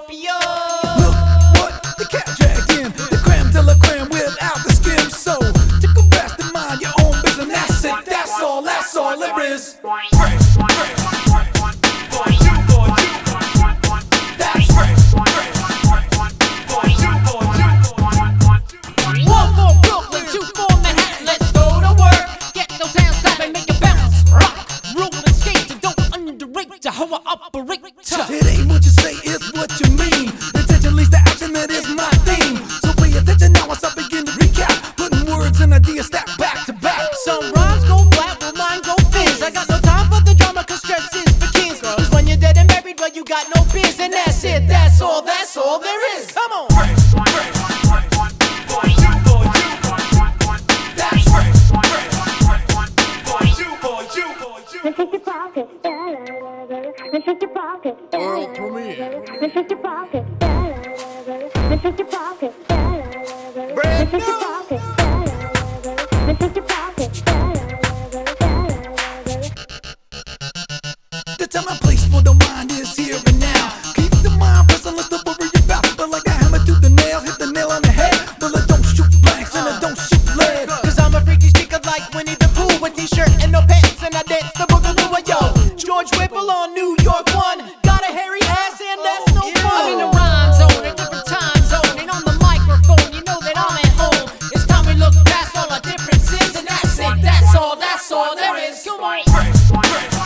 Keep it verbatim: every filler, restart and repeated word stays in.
Scorpio. Look what the cat dragged in, the creme de la creme without the skim. So take a rest and mind your own business. That's it, that's all, that's all there is. It ain't what you say, it's what you mean. Intention leads to action, that is my theme. So pay attention now as I begin to recap, putting words and ideas stack back to back. Some rhymes go flat, but mine go fizz. I got no time for the drama, cause stress is for kids. Cause when you're dead and buried, well, you got no biz. And that's it, that's all, that's all there is. Come on. This is your pocket. This is your pocket. World premiere. This is your pocket. This is your pocket. Brand This is your new. pocket. This is your pocket. The time and place for the mind is here and now. Keep the mind pressing, let's not worry about. But like a hammer to the nail, hit the nail on the head. But I don't shoot blanks and I don't shoot lead. Cause I'm a freaky speaker like Winnie the Pooh with t-shirt and no pants, and I dance the boogaloo. Yo, George Whipple on New York one. Got a hairy ass and that's no fun. I'm in a rhyme zone, a different time zone, and on the microphone, you know that I'm at home. It's time we look past all our differences, and that's it, that's all, that's all there is. Come on.